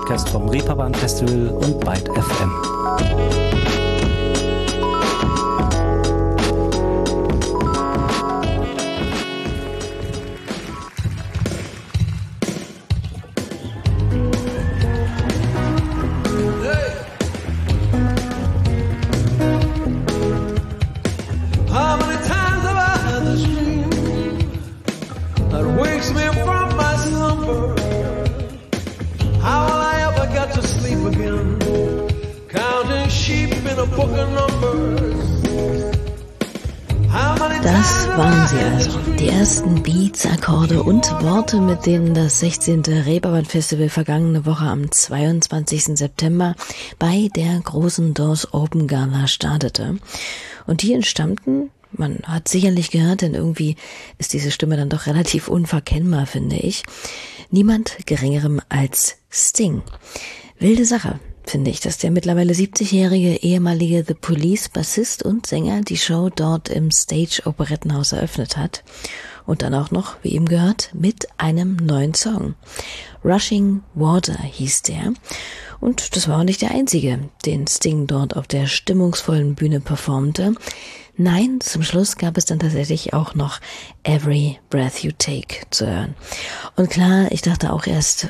Podcast vom Reeperbahn Festival und Byte FM. Das waren sie also, die ersten Beats, Akkorde und Worte, mit denen das 16. Reeperbahn Festival vergangene Woche am 22. September bei der großen Doors Open Gala startete. Und die entstammten, man hat sicherlich gehört, denn irgendwie ist diese Stimme dann doch relativ unverkennbar, finde ich, niemand Geringerem als Sting. Wilde Sache, finde ich, dass der mittlerweile 70-jährige ehemalige The Police-Bassist und Sänger die Show dort im Stage-Operettenhaus eröffnet hat. Und dann auch noch, wie ihm gehört, mit einem neuen Song. Rushing Water hieß der. Und das war auch nicht der einzige, den Sting dort auf der stimmungsvollen Bühne performte. Nein, zum Schluss gab es dann tatsächlich auch noch Every Breath You Take zu hören. Und klar, ich dachte auch erst,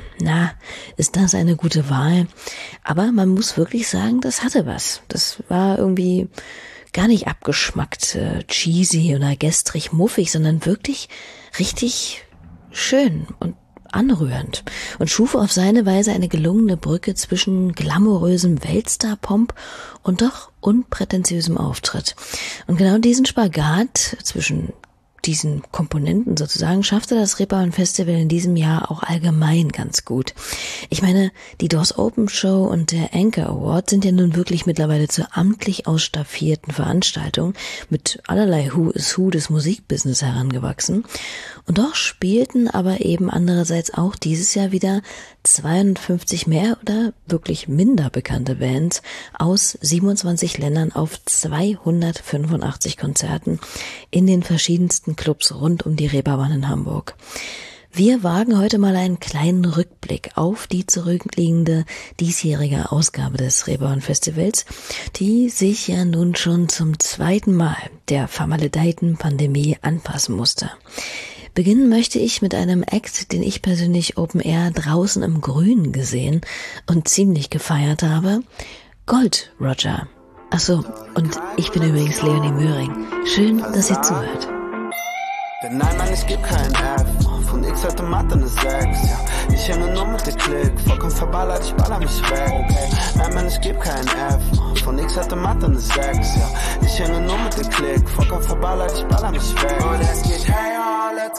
ist das eine gute Wahl? Aber man muss wirklich sagen, das hatte was. Das war irgendwie gar nicht abgeschmackt, cheesy oder gestrig muffig, sondern wirklich richtig schön und anrührend und schuf auf seine Weise eine gelungene Brücke zwischen glamourösem Weltstar-Pomp und doch unprätentiösem Auftritt. Und genau diesen Spagat zwischen diesen Komponenten sozusagen schaffte das Reeperbahn Festival in diesem Jahr auch allgemein ganz gut. Ich meine, die Doors Open Show und der Anchor Award sind ja nun wirklich mittlerweile zur amtlich ausstaffierten Veranstaltung mit allerlei Who is Who des Musikbusiness herangewachsen. Und doch spielten aber eben andererseits auch dieses Jahr wieder 250 mehr oder wirklich minder bekannte Bands aus 27 Ländern auf 285 Konzerten in den verschiedensten Clubs rund um die Reeperbahn in Hamburg. Wir wagen heute mal einen kleinen Rückblick auf die zurückliegende diesjährige Ausgabe des Reeperbahn Festivals, die sich ja nun schon zum zweiten Mal der vermaledeiten Pandemie anpassen musste. Beginnen möchte ich mit einem Act, den ich persönlich Open Air draußen im Grün gesehen und ziemlich gefeiert habe. Gold Roger. Achso, und ich bin übrigens Leonie Möhring. Schön, dass ihr zuhört. Denn nein, Mann, ich geb kein F. Von X hatte Mathe eine 6. Ja, ich hänge nur mit der Klick. Vollkommen verballert, ich baller mich weg. Okay. Nein, Mann, ich geb kein F. Von X hatte Mathe eine 6. Ja, ich hänge nur mit der Klick. Vollkommen verballert, ich baller mich weg. Und es geht, hey, oh, let's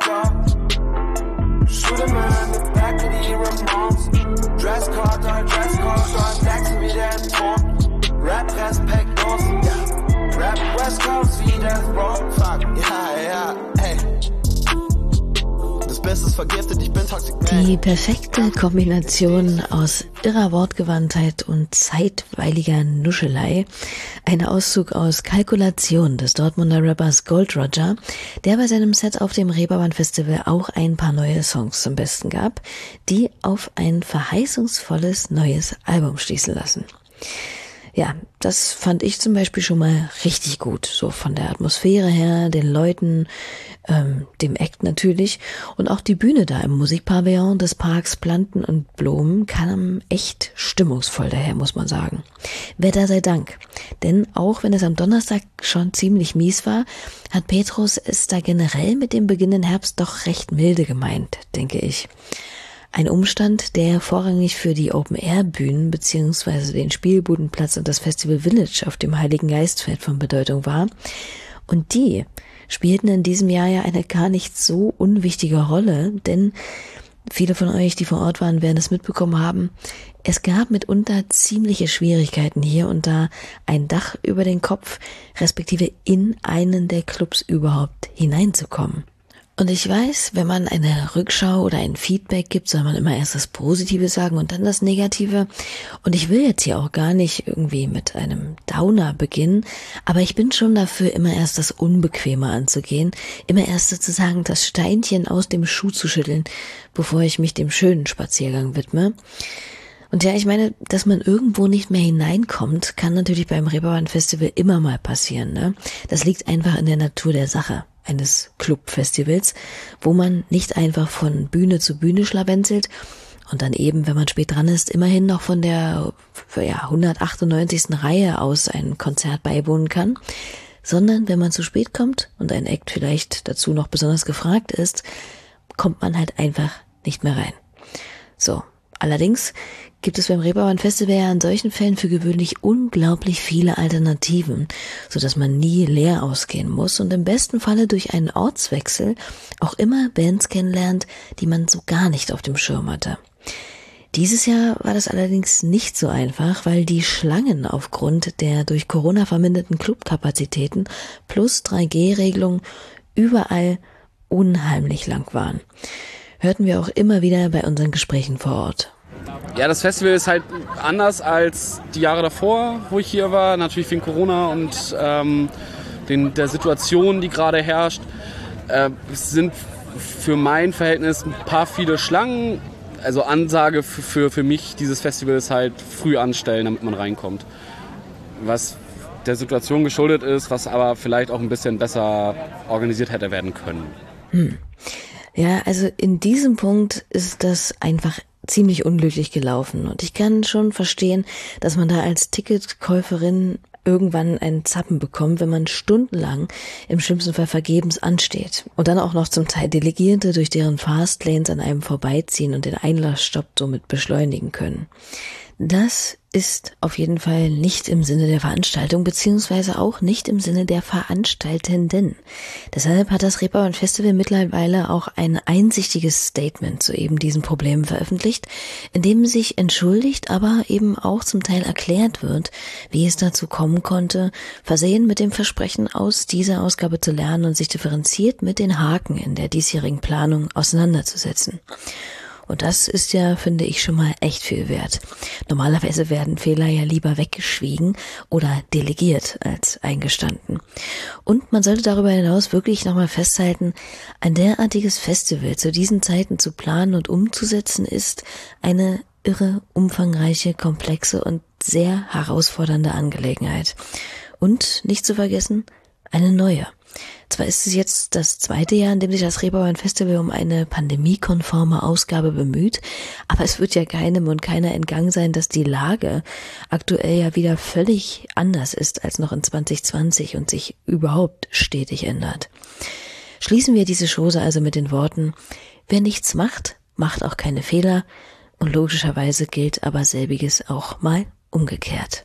go. Shoot a man, the back of the Ramones. Dresscode, dort Jackson wieder entthront. Rap, respektlos, ja. Rap, West Coast, wie das Bro. Fuck, ja, hey. Das Beste ist vergiftet, ich bin toxic. Die perfekte Kombination aus irrer Wortgewandtheit und zeitweiliger Nuschelei. Ein Auszug aus Kalkulation des Dortmunder Rappers Gold Roger, der bei seinem Set auf dem Reeperbahn Festival auch ein paar neue Songs zum Besten gab, die auf ein verheißungsvolles neues Album schließen lassen. Ja, das fand ich zum Beispiel schon mal richtig gut, so von der Atmosphäre her, den Leuten, dem Act natürlich und auch die Bühne da im Musikpavillon des Parks Planten und Blumen kam echt stimmungsvoll daher, muss man sagen. Wetter sei Dank, denn auch wenn es am Donnerstag schon ziemlich mies war, hat Petrus es da generell mit dem beginnenden Herbst doch recht milde gemeint, denke ich. Ein Umstand, der vorrangig für die Open-Air-Bühnen bzw. den Spielbudenplatz und das Festival Village auf dem Heiligen Geistfeld von Bedeutung war. Und die spielten in diesem Jahr ja eine gar nicht so unwichtige Rolle, denn viele von euch, die vor Ort waren, werden es mitbekommen haben, es gab mitunter ziemliche Schwierigkeiten hier und da ein Dach über den Kopf, respektive in einen der Clubs überhaupt hineinzukommen. Und ich weiß, wenn man eine Rückschau oder ein Feedback gibt, soll man immer erst das Positive sagen und dann das Negative. Und ich will jetzt hier auch gar nicht irgendwie mit einem Downer beginnen, aber ich bin schon dafür, immer erst das Unbequeme anzugehen, immer erst sozusagen das Steinchen aus dem Schuh zu schütteln, bevor ich mich dem schönen Spaziergang widme. Und ja, ich meine, dass man irgendwo nicht mehr hineinkommt, kann natürlich beim Reeperbahn Festival immer mal passieren, ne? Das liegt einfach in der Natur der Sache eines Clubfestivals, wo man nicht einfach von Bühne zu Bühne schlawenzelt und dann eben, wenn man spät dran ist, immerhin noch von der 198. Reihe aus ein Konzert beiwohnen kann, sondern wenn man zu spät kommt und ein Act vielleicht dazu noch besonders gefragt ist, kommt man halt einfach nicht mehr rein. So, allerdings gibt es beim Reeperbahn Festival ja in solchen Fällen für gewöhnlich unglaublich viele Alternativen, sodass man nie leer ausgehen muss und im besten Falle durch einen Ortswechsel auch immer Bands kennenlernt, die man so gar nicht auf dem Schirm hatte. Dieses Jahr war das allerdings nicht so einfach, weil die Schlangen aufgrund der durch Corona verminderten Clubkapazitäten plus 3G-Regelung überall unheimlich lang waren. Hörten wir auch immer wieder bei unseren Gesprächen vor Ort. Ja, das Festival ist halt anders als die Jahre davor, wo ich hier war. Natürlich wegen Corona und der Situation, die gerade herrscht. Es sind für mein Verhältnis ein paar viele Schlangen. Also Ansage für mich, dieses Festival ist halt früh anstellen, damit man reinkommt. Was der Situation geschuldet ist, was aber vielleicht auch ein bisschen besser organisiert hätte werden können. Ja, also in diesem Punkt ist das einfach ziemlich unglücklich gelaufen und ich kann schon verstehen, dass man da als Ticketkäuferin irgendwann einen Zappen bekommt, wenn man stundenlang im schlimmsten Fall vergebens ansteht und dann auch noch zum Teil Delegierte durch deren Fastlanes an einem vorbeiziehen und den Einlassstopp somit beschleunigen können. Das ist auf jeden Fall nicht im Sinne der Veranstaltung, beziehungsweise auch nicht im Sinne der Veranstaltenden. Deshalb hat das Reeperbahn Festival mittlerweile auch ein einsichtiges Statement zu eben diesen Problemen veröffentlicht, in dem sich entschuldigt, aber eben auch zum Teil erklärt wird, wie es dazu kommen konnte, versehen mit dem Versprechen, aus dieser Ausgabe zu lernen und sich differenziert mit den Haken in der diesjährigen Planung auseinanderzusetzen. Und das ist ja, finde ich, schon mal echt viel wert. Normalerweise werden Fehler ja lieber weggeschwiegen oder delegiert als eingestanden. Und man sollte darüber hinaus wirklich nochmal festhalten, ein derartiges Festival zu diesen Zeiten zu planen und umzusetzen ist eine irre, umfangreiche, komplexe und sehr herausfordernde Angelegenheit. Und nicht zu vergessen, eine neue. Zwar ist es jetzt das 2. Jahr, in dem sich das Reeperbahn Festival um eine pandemiekonforme Ausgabe bemüht, aber es wird ja keinem und keiner entgangen sein, dass die Lage aktuell ja wieder völlig anders ist als noch in 2020 und sich überhaupt stetig ändert. Schließen wir diese Chose also mit den Worten: Wer nichts macht, macht auch keine Fehler, und logischerweise gilt aber selbiges auch mal umgekehrt.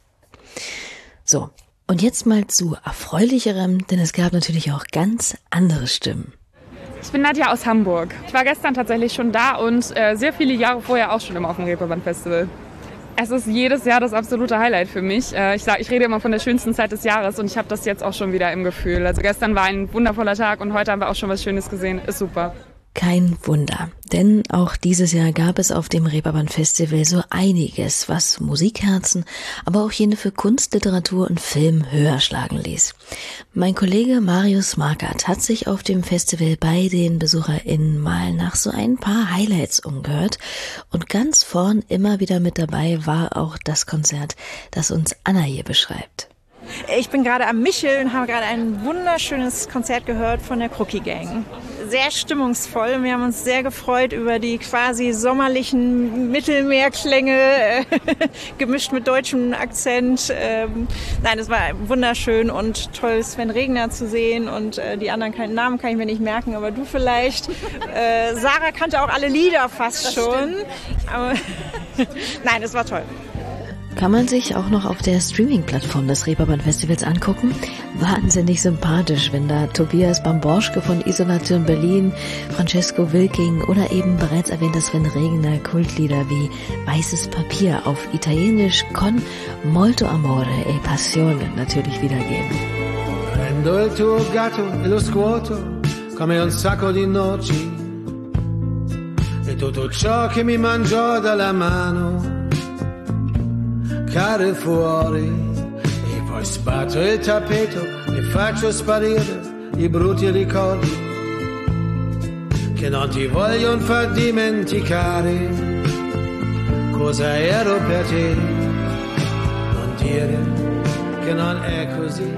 So. Und jetzt mal zu Erfreulicherem, denn es gab natürlich auch ganz andere Stimmen. Ich bin Nadja aus Hamburg. Ich war gestern tatsächlich schon da und sehr viele Jahre vorher auch schon immer auf dem Reeperbahn Festival. Es ist jedes Jahr das absolute Highlight für mich. Ich rede immer von der schönsten Zeit des Jahres und ich habe das jetzt auch schon wieder im Gefühl. Also gestern war ein wundervoller Tag und heute haben wir auch schon was Schönes gesehen. Ist super. Kein Wunder, denn auch dieses Jahr gab es auf dem Reeperbahn Festival so einiges, was Musikherzen, aber auch jene für Kunst, Literatur und Film höher schlagen ließ. Mein Kollege Marius Markert hat sich auf dem Festival bei den BesucherInnen mal nach so ein paar Highlights umgehört und ganz vorn immer wieder mit dabei war auch das Konzert, das uns Anna hier beschreibt. Ich bin gerade am Michel und habe gerade ein wunderschönes Konzert gehört von der Crookie Gang. Sehr stimmungsvoll. Wir haben uns sehr gefreut über die quasi sommerlichen Mittelmeerklänge, gemischt mit deutschem Akzent. Nein, es war wunderschön und toll, Sven Regner zu sehen und die anderen Namen kann ich mir nicht merken, aber du vielleicht. Sarah kannte auch alle Lieder fast schon. Aber nein, es war toll. Kann man sich auch noch auf der Streaming-Plattform des Reeperbahn Festivals angucken. Wahnsinnig sympathisch, wenn da Tobias Bamborschke von Isolation Berlin, Francesco Wilking oder eben bereits erwähnter Sven Regner Kultlieder wie Weißes Papier auf Italienisch con molto amore e passione natürlich wiedergeben. Prendo il tuo gatto e lo scuoto come un sacco di noci e tutto ciò che mi mangiò dalla mano cade fuori e poi sbatto il tappeto e faccio sparire i brutti ricordi che non ti vogliono far dimenticare aereo per te, non dire che non è così.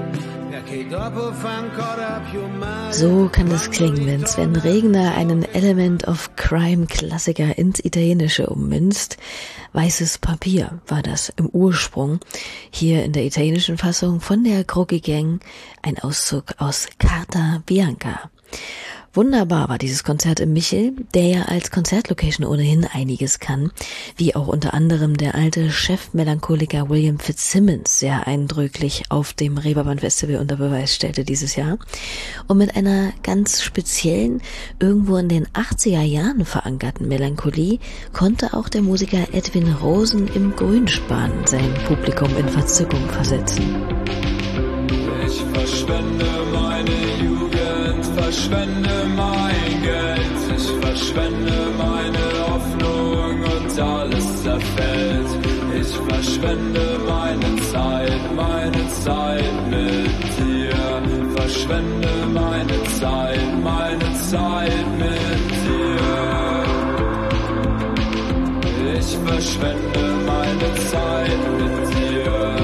So kann es klingen, wenn Sven Regner einen Element of Crime-Klassiker ins Italienische ummünzt. Weißes Papier war das im Ursprung. Hier in der italienischen Fassung von der Croci Gang ein Auszug aus Carta Bianca. Wunderbar war dieses Konzert im Michel, der ja als Konzertlocation ohnehin einiges kann, wie auch unter anderem der alte Chefmelancholiker William Fitzsimmons sehr eindrücklich auf dem Reeperbahn Festival unter Beweis stellte dieses Jahr. Und mit einer ganz speziellen, irgendwo in den 80er Jahren verankerten Melancholie konnte auch der Musiker Edwin Rosen im Grünspan sein Publikum in Verzückung versetzen. Ich verschwende meine Jugend, verschwende mein Geld, ich verschwende meine Hoffnung und alles zerfällt. Ich verschwende meine Zeit mit dir, verschwende meine Zeit mit dir. Ich verschwende meine Zeit mit dir,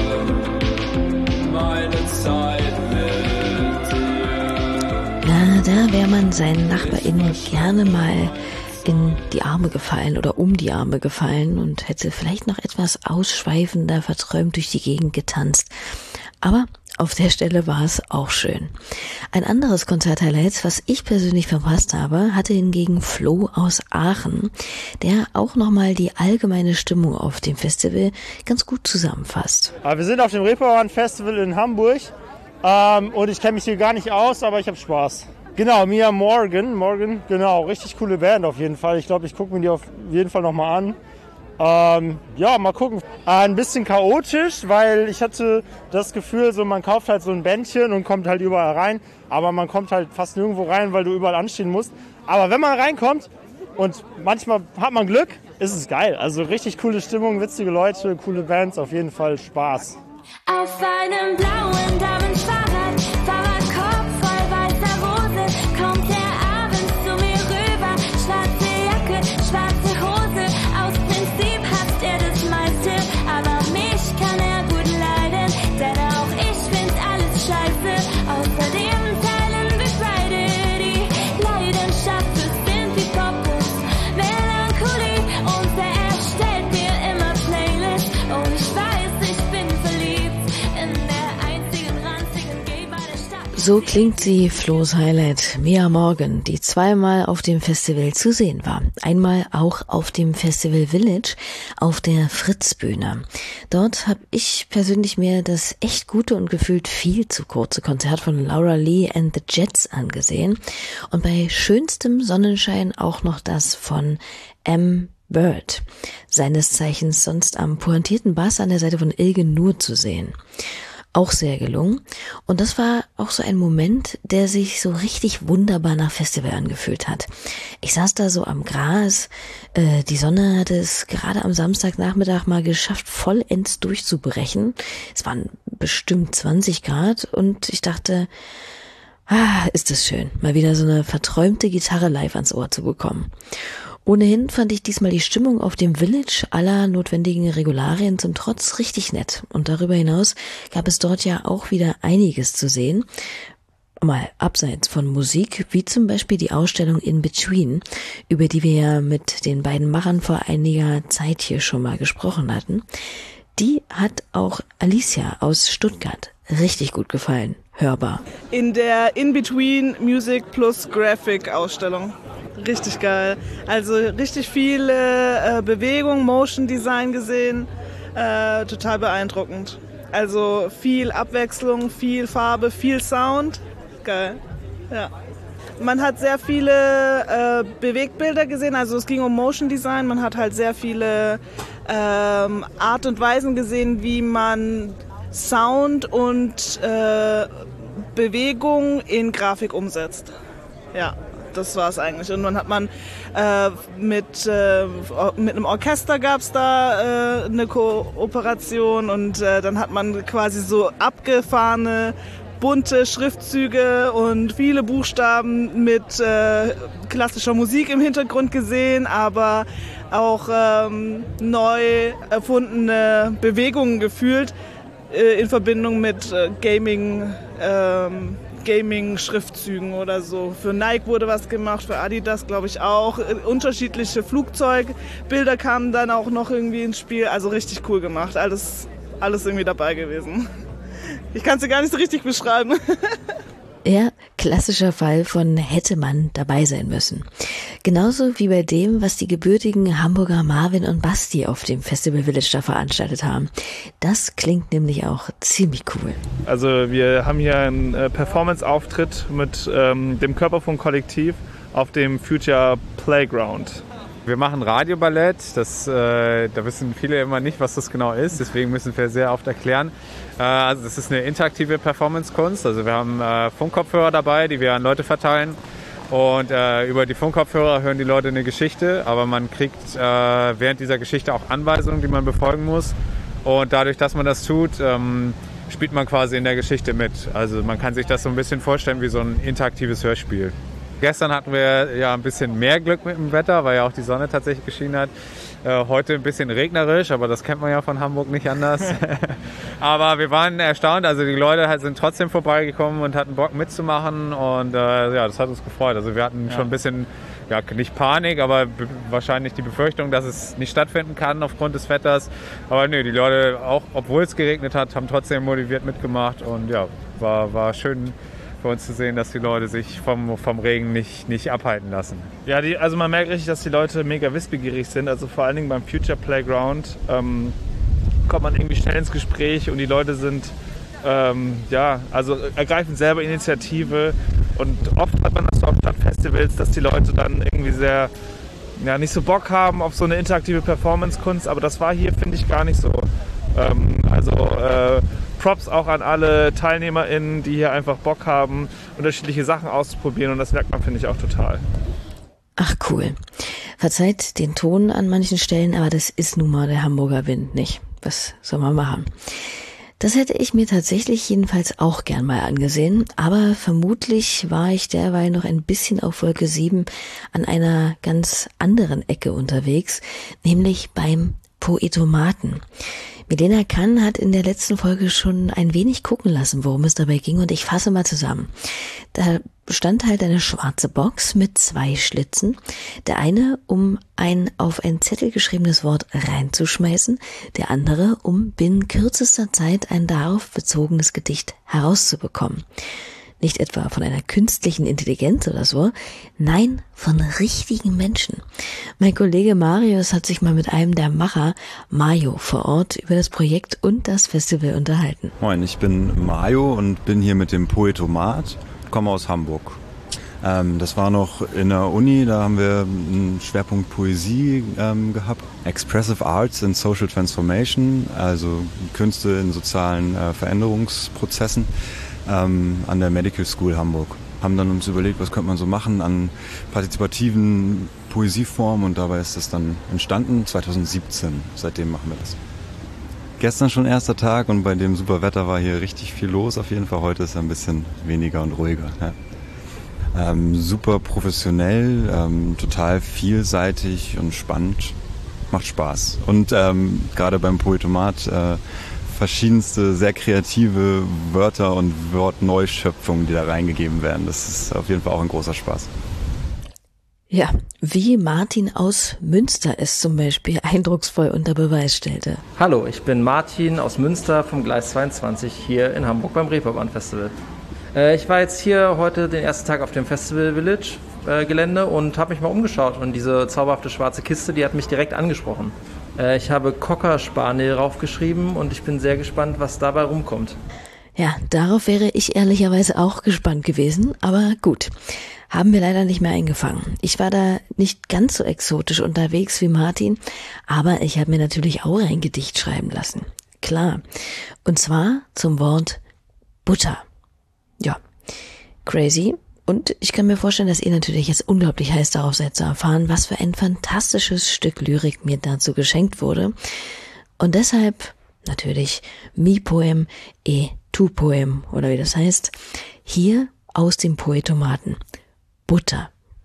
meine Zeit mit dir. Na, da wäre man seinen NachbarInnen gerne mal in die Arme gefallen oder um die Arme gefallen und hätte vielleicht noch etwas ausschweifender verträumt durch die Gegend getanzt. Aber auf der Stelle war es auch schön. Ein anderes Konzerthighlight, was ich persönlich verpasst habe, hatte hingegen Flo aus Aachen, der auch nochmal die allgemeine Stimmung auf dem Festival ganz gut zusammenfasst. Wir sind auf dem Reeperbahn Festival in Hamburg und ich kenne mich hier gar nicht aus, aber ich habe Spaß. Genau, Mia Morgan, genau, richtig coole Band auf jeden Fall. Ich glaube, ich gucke mir die auf jeden Fall nochmal an. Ja, mal gucken. Ein bisschen chaotisch, weil ich hatte das Gefühl, so man kauft halt so ein Bändchen und kommt halt überall rein. Aber man kommt halt fast nirgendwo rein, weil du überall anstehen musst. Aber wenn man reinkommt und manchmal hat man Glück, ist es geil. Also richtig coole Stimmung, witzige Leute, coole Bands, auf jeden Fall Spaß. Auf einem blauen Damenfahrrad, Fahrradkorb voll weißer Rose, kommt der abends zu mir rüber. Schwarze Jacke, schwarze Hose, aus Prinzip hasst er das meiste, aber mich kann er gut leiden, denn auch ich find alles scheiße. Außerdem teilen wir beide die Leidenschaft für Synthie Pop und Melancholie und er erstellt mir immer Playlists und ich weiß, ich bin verliebt in der einzigen ranzigen Gay-Bar der Stadt. So klingt sie, Flo's Highlight, Mia Morgan, die zweimal auf dem Festival zu sehen war. Einmal auch auf dem Festival Village auf der Fritz-Bühne. Dort habe ich persönlich mir das echt gute und gefühlt viel zu kurze Konzert von Laura Lee and the Jets angesehen und bei schönstem Sonnenschein auch noch das von M. Bird, seines Zeichens sonst am pointierten Bass an der Seite von Ilge Nur zu sehen. Auch sehr gelungen. Und das war auch so ein Moment, der sich so richtig wunderbar nach Festival angefühlt hat. Ich saß da so am Gras, die Sonne hatte es gerade am Samstagnachmittag mal geschafft, vollends durchzubrechen. Es waren bestimmt 20 Grad und ich dachte, ist das schön, mal wieder so eine verträumte Gitarre live ans Ohr zu bekommen. Ohnehin fand ich diesmal die Stimmung auf dem Village aller notwendigen Regularien zum Trotz richtig nett. Und darüber hinaus gab es dort ja auch wieder einiges zu sehen. Mal abseits von Musik, wie zum Beispiel die Ausstellung In Between, über die wir ja mit den beiden Machern vor einiger Zeit hier schon mal gesprochen hatten. Die hat auch Alicia aus Stuttgart richtig gut gefallen, hörbar. In der In Between Music plus Graphic Ausstellung. Richtig geil. Also richtig viele Bewegung, Motion Design gesehen. Total beeindruckend. Also viel Abwechslung, viel Farbe, viel Sound. Geil. Ja. Man hat sehr viele Bewegtbilder gesehen. Also es ging um Motion Design. Man hat halt sehr viele Art und Weisen gesehen, wie man Sound und Bewegung in Grafik umsetzt. Ja. Das war es eigentlich. Und dann hat man mit einem Orchester gab es da eine Kooperation und dann hat man quasi so abgefahrene bunte Schriftzüge und viele Buchstaben mit klassischer Musik im Hintergrund gesehen, aber auch neu erfundene Bewegungen gefühlt in Verbindung mit Gaming-Schriftzügen oder so. Für Nike wurde was gemacht, für Adidas glaube ich auch. Unterschiedliche Flugzeugbilder kamen dann auch noch irgendwie ins Spiel. Also richtig cool gemacht. Alles irgendwie dabei gewesen. Ich kann es dir gar nicht so richtig beschreiben. Ja, klassischer Fall von hätte man dabei sein müssen. Genauso wie bei dem, was die gebürtigen Hamburger Marvin und Basti auf dem Festival Village da veranstaltet haben. Das klingt nämlich auch ziemlich cool. Also wir haben hier einen Performance-Auftritt mit dem Körperfunk-Kollektiv auf dem Future Playground. Wir machen Radioballett, da wissen viele immer nicht, was das genau ist, deswegen müssen wir sehr oft erklären. Also das ist eine interaktive Performance-Kunst, also wir haben Funkkopfhörer dabei, die wir an Leute verteilen und über die Funkkopfhörer hören die Leute eine Geschichte, aber man kriegt während dieser Geschichte auch Anweisungen, die man befolgen muss und dadurch, dass man das tut, spielt man quasi in der Geschichte mit. Also man kann sich das so ein bisschen vorstellen wie so ein interaktives Hörspiel. Gestern hatten wir ja ein bisschen mehr Glück mit dem Wetter, weil ja auch die Sonne tatsächlich geschienen hat. Heute ein bisschen regnerisch, aber das kennt man ja von Hamburg nicht anders. Aber wir waren erstaunt, also die Leute sind trotzdem vorbeigekommen und hatten Bock mitzumachen und ja, das hat uns gefreut. Also wir hatten schon ein bisschen, ja nicht Panik, aber wahrscheinlich die Befürchtung, dass es nicht stattfinden kann aufgrund des Wetters. Aber nö, die Leute, auch obwohl es geregnet hat, haben trotzdem motiviert mitgemacht und ja, war schön für uns zu sehen, dass die Leute sich vom Regen nicht abhalten lassen. Ja, also man merkt richtig, dass die Leute mega wissbegierig sind. Also vor allen Dingen beim Future Playground kommt man irgendwie schnell ins Gespräch und die Leute sind also ergreifen selber Initiative. Und oft hat man das so auf Stadtfestivals, dass die Leute dann irgendwie sehr nicht so Bock haben auf so eine interaktive Performance-Kunst. Aber das war hier, finde ich, gar nicht so. Props auch an alle TeilnehmerInnen, die hier einfach Bock haben, unterschiedliche Sachen auszuprobieren und das merkt man, finde ich, auch total. Ach cool. Verzeiht den Ton an manchen Stellen, aber das ist nun mal der Hamburger Wind nicht. Was soll man machen? Das hätte ich mir tatsächlich jedenfalls auch gern mal angesehen, aber vermutlich war ich derweil noch ein bisschen auf Wolke 7 an einer ganz anderen Ecke unterwegs, nämlich beim Poetomaten. Milena Kann hat in der letzten Folge schon ein wenig gucken lassen, worum es dabei ging, und ich fasse mal zusammen. Da stand halt eine schwarze Box mit 2 Schlitzen. Der eine, um ein auf ein Zettel geschriebenes Wort reinzuschmeißen, der andere, um binnen kürzester Zeit ein darauf bezogenes Gedicht herauszubekommen. Nicht etwa von einer künstlichen Intelligenz oder so, nein, von richtigen Menschen. Mein Kollege Marius hat sich mal mit einem der Macher, Mayo, vor Ort über das Projekt und das Festival unterhalten. Moin, ich bin Mayo und bin hier mit dem Poetomat, komme aus Hamburg. Das war noch in der Uni, da haben wir einen Schwerpunkt Poesie gehabt. Expressive Arts and Social Transformation, also Künste in sozialen Veränderungsprozessen. An der Medical School Hamburg. Haben dann uns überlegt, was könnte man so machen an partizipativen Poesieformen und dabei ist das dann entstanden 2017. Seitdem machen wir das. Gestern schon erster Tag und bei dem super Wetter war hier richtig viel los auf jeden Fall. Heute ist es ein bisschen weniger und ruhiger. Ja. Super professionell, total vielseitig und spannend. Macht Spaß. Und gerade beim Poetomat verschiedenste, sehr kreative Wörter und Wortneuschöpfungen, die da reingegeben werden. Das ist auf jeden Fall auch ein großer Spaß. Ja, wie Martin aus Münster es zum Beispiel eindrucksvoll unter Beweis stellte. Hallo, ich bin Martin aus Münster vom Gleis 22 hier in Hamburg beim Reeperbahn Festival. Ich war jetzt hier heute den ersten Tag auf dem Festival Village Gelände und habe mich mal umgeschaut und diese zauberhafte schwarze Kiste, die hat mich direkt angesprochen. Ich habe Cocker Spaniel raufgeschrieben und ich bin sehr gespannt, was dabei rumkommt. Ja, darauf wäre ich ehrlicherweise auch gespannt gewesen, aber gut, haben wir leider nicht mehr eingefangen. Ich war da nicht ganz so exotisch unterwegs wie Martin, aber ich habe mir natürlich auch ein Gedicht schreiben lassen. Klar, und zwar zum Wort Butter. Ja, crazy. Und ich kann mir vorstellen, dass ihr natürlich jetzt unglaublich heiß darauf seid zu erfahren, was für ein fantastisches Stück Lyrik mir dazu geschenkt wurde. Und deshalb natürlich mi poem et Tu-Poem oder wie das heißt. Hier aus dem Poetomaten. Butter.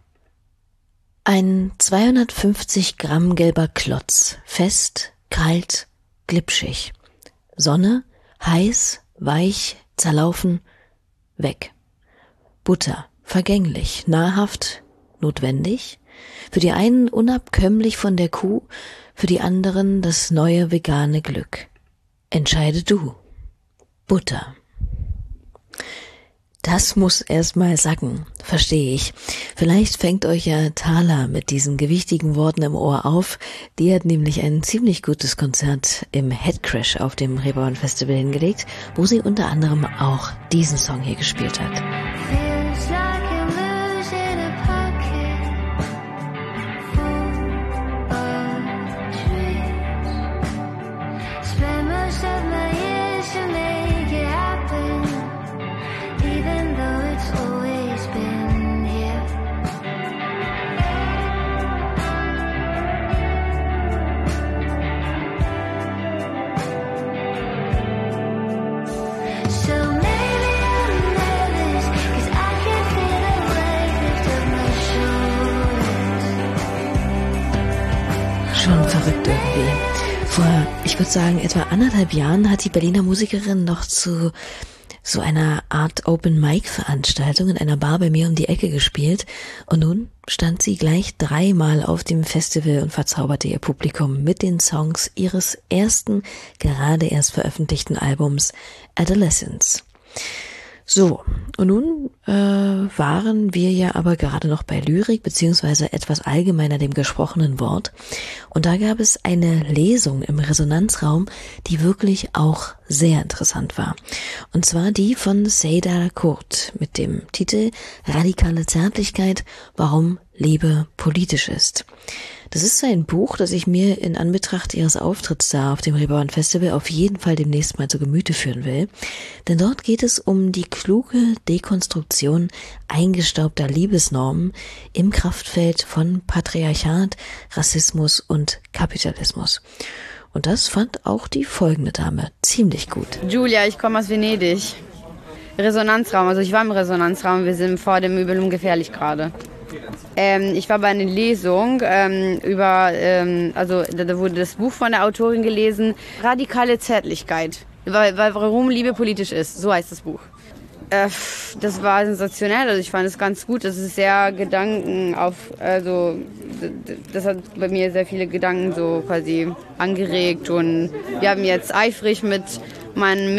Ein 250 Gramm gelber Klotz. Fest, kalt, glitschig. Sonne, heiß, weich, zerlaufen, weg. Butter, vergänglich, nahrhaft, notwendig. Für die einen unabkömmlich von der Kuh, für die anderen das neue vegane Glück. Entscheide du. Butter. Das muss erstmal sacken, verstehe ich. Vielleicht fängt euch ja Thala mit diesen gewichtigen Worten im Ohr auf. Die hat nämlich ein ziemlich gutes Konzert im Headcrash auf dem Reeperbahn Festival hingelegt, wo sie unter anderem auch diesen Song hier gespielt hat. Schon verrückt irgendwie. Vor, ich würde sagen, etwa 1,5 Jahren hat die Berliner Musikerin noch zu so einer Art Open-Mic-Veranstaltung in einer Bar bei mir um die Ecke gespielt. Und nun stand sie gleich 3-mal auf dem Festival und verzauberte ihr Publikum mit den Songs ihres ersten, gerade erst veröffentlichten Albums Adolescence. So, und nun waren wir ja aber gerade noch bei Lyrik, beziehungsweise etwas allgemeiner dem gesprochenen Wort. Und da gab es eine Lesung im Resonanzraum, die wirklich auch sehr interessant war. Und zwar die von Seda Kurt mit dem Titel Radikale Zärtlichkeit, warum Liebe politisch ist. Das ist ein Buch, das ich mir in Anbetracht ihres Auftritts da auf dem Reeperbahn Festival auf jeden Fall demnächst mal zu Gemüte führen will. Denn dort geht es um die kluge Dekonstruktion eingestaubter Liebesnormen im Kraftfeld von Patriarchat, Rassismus und Kapitalismus. Und das fand auch die folgende Dame ziemlich gut. Julia, ich komme aus Venedig. Resonanzraum, also ich war im Resonanzraum, wir sind vor dem Übel und gefährlich gerade. Ich war bei einer Lesung da wurde das Buch von der Autorin gelesen, Radikale Zärtlichkeit, warum Liebe politisch ist, so heißt das Buch. Das war sensationell, also ich fand es ganz gut, das ist sehr das hat bei mir sehr viele Gedanken so quasi angeregt und wir haben jetzt eifrig mit meinen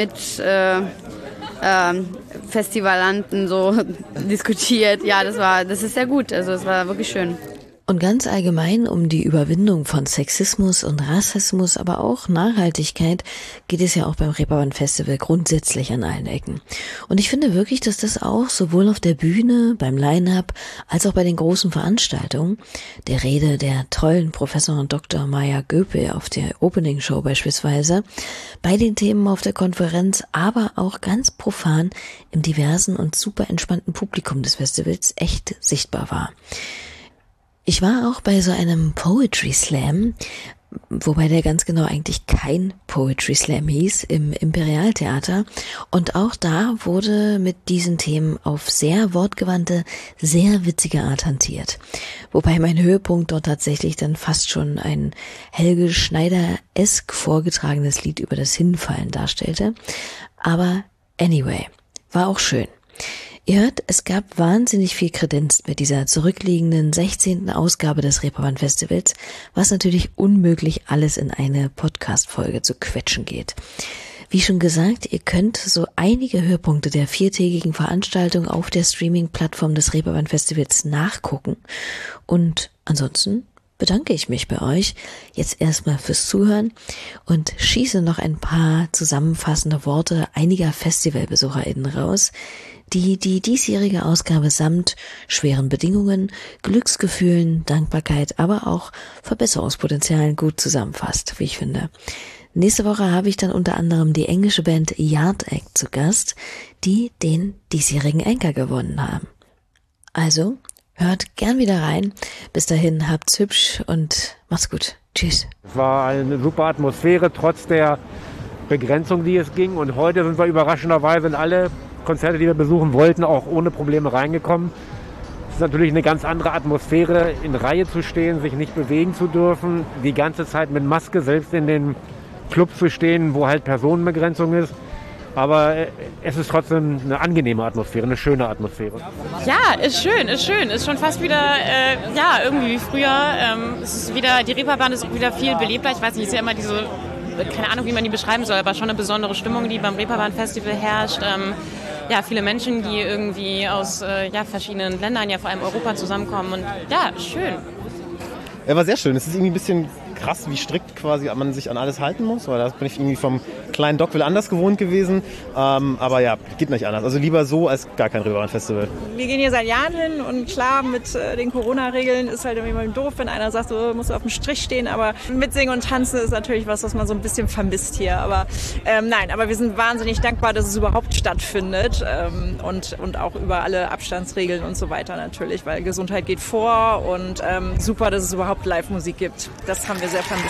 Festivalanten so diskutiert. Ja, das ist sehr gut. Also es war wirklich schön. Und ganz allgemein um die Überwindung von Sexismus und Rassismus, aber auch Nachhaltigkeit geht es ja auch beim Reeperbahn Festival grundsätzlich an allen Ecken. Und ich finde wirklich, dass das auch sowohl auf der Bühne, beim Line-Up, als auch bei den großen Veranstaltungen, der Rede der tollen Professor Dr. Maya Göpel auf der Opening Show beispielsweise, bei den Themen auf der Konferenz, aber auch ganz profan im diversen und super entspannten Publikum des Festivals echt sichtbar war. Ich war auch bei so einem Poetry Slam, wobei der ganz genau eigentlich kein Poetry Slam hieß, im Imperialtheater. Und auch da wurde mit diesen Themen auf sehr wortgewandte, sehr witzige Art hantiert. Wobei mein Höhepunkt dort tatsächlich dann fast schon ein Helge Schneider-esk vorgetragenes Lied über das Hinfallen darstellte. Aber anyway, war auch schön. Ihr hört, es gab wahnsinnig viel Kredenz mit dieser zurückliegenden 16. Ausgabe des Reeperbahn Festivals, was natürlich unmöglich alles in eine Podcast-Folge zu quetschen geht. Wie schon gesagt, ihr könnt so einige Höhepunkte der 4-tägigen Veranstaltung auf der Streaming-Plattform des Reeperbahn Festivals nachgucken. Und ansonsten bedanke ich mich bei euch jetzt erstmal fürs Zuhören und schieße noch ein paar zusammenfassende Worte einiger FestivalbesucherInnen raus, die diesjährige Ausgabe samt schweren Bedingungen, Glücksgefühlen, Dankbarkeit, aber auch Verbesserungspotenzialen gut zusammenfasst, wie ich finde. Nächste Woche habe ich dann unter anderem die englische Band Yard Act zu Gast, die den diesjährigen Anchor gewonnen haben. Also, hört gern wieder rein. Bis dahin, habt's hübsch und macht's gut. Tschüss. Es war eine super Atmosphäre, trotz der Begrenzung, die es ging. Und heute sind wir überraschenderweise in alle Konzerte, die wir besuchen wollten, auch ohne Probleme reingekommen. Es ist natürlich eine ganz andere Atmosphäre, in Reihe zu stehen, sich nicht bewegen zu dürfen, die ganze Zeit mit Maske selbst in den Club zu stehen, wo halt Personenbegrenzung ist. Aber es ist trotzdem eine angenehme Atmosphäre, eine schöne Atmosphäre. Ja, ist schön, ist schön. Ist schon fast wieder, irgendwie wie früher. Es ist wieder, die Reeperbahn ist wieder viel belebter. Ich weiß nicht, es ist ja immer diese, keine Ahnung, wie man die beschreiben soll, aber schon eine besondere Stimmung, die beim Reeperbahn-Festival herrscht. Viele Menschen, die irgendwie aus verschiedenen Ländern, ja vor allem Europa, zusammenkommen. Und ja, schön. Ja, war sehr schön. Es ist irgendwie ein bisschen krass, wie strikt quasi man sich an alles halten muss, weil da bin ich irgendwie vom kleinen Dockville anders gewohnt gewesen. Aber ja, geht nicht anders. Also lieber so als gar kein Reeperbahn-Festival. Wir gehen hier seit Jahren hin und klar, mit den Corona-Regeln ist halt irgendwie doof, wenn einer sagt, so musst du auf dem Strich stehen, aber mitsingen und tanzen ist natürlich was man so ein bisschen vermisst hier. Aber nein, aber wir sind wahnsinnig dankbar, dass es überhaupt stattfindet und auch über alle Abstandsregeln und so weiter natürlich, weil Gesundheit geht vor und super, dass es überhaupt Live-Musik gibt. Das haben wir sehr vermisst.